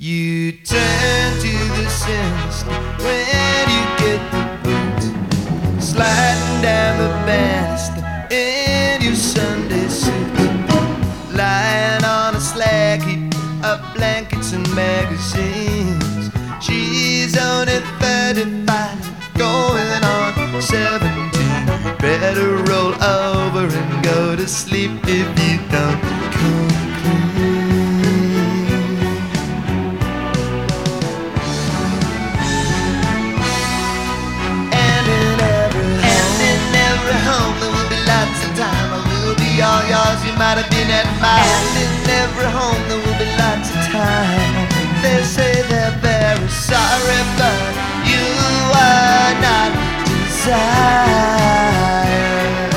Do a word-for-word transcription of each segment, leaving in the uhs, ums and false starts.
You turn to the sinister when you get the blues, sliding down the banister in your Sunday suit, lying on a slag heap of blankets and magazines. She's only thirty-five, going on seventeen. Better roll over and go to sleep if you don't come clean. And in every and in every home there will be lots of time. I will be all yours, you might have been at mine. And in every home there will be lots of time. They say they're very sorry, but you are not desired.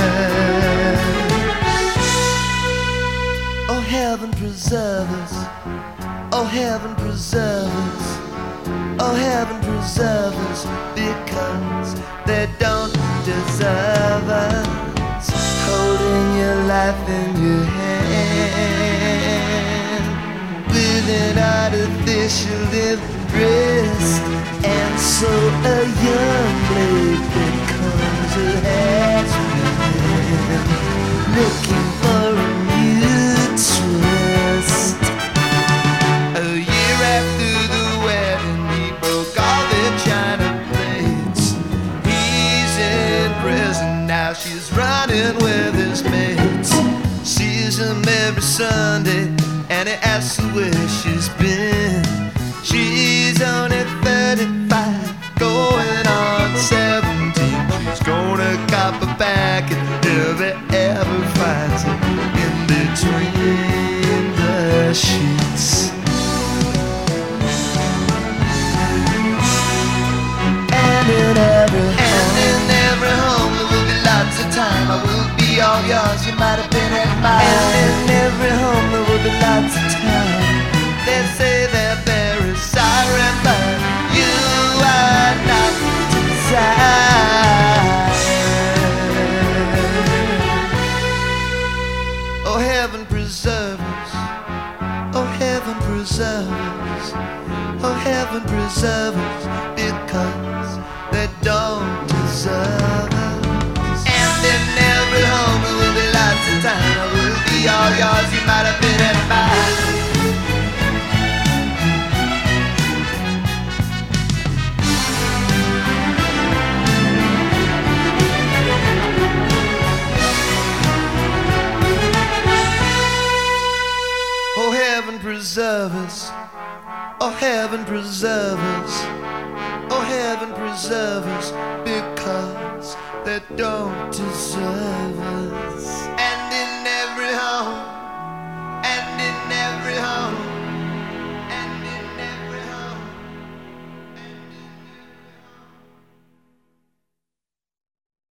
Oh, heaven preserve us. Oh, heaven preserve us. Oh, heaven preserve us, because they don't deserve us. Holding your life in your hand with an artificial wrist, and so a young blade becomes a has-been, looking for a new twist. A year after the wedding, he broke all their china plates. He's in prison now, she's running with his mates. Sees him every Sunday and he asks her where she's been. She's only thirty-five, going on seventeen. She's gonna cop her back and if he ever finds her in between the sheets. And in every and in every home there will be lots of time. I will be all yours, you might have been at mine. And in every home there will be lots of time. They say they're very sorry, but you are not desired. Oh, heaven preserve us. Oh, heaven preserve us. Oh, heaven preserve us, because they don't deserve us. And in every home there will be lots of time. I will be all yours, you might have been at mine. Oh, heaven preserve us. Oh, heaven preserve us. Oh, heaven preserve us, because they don't deserve us.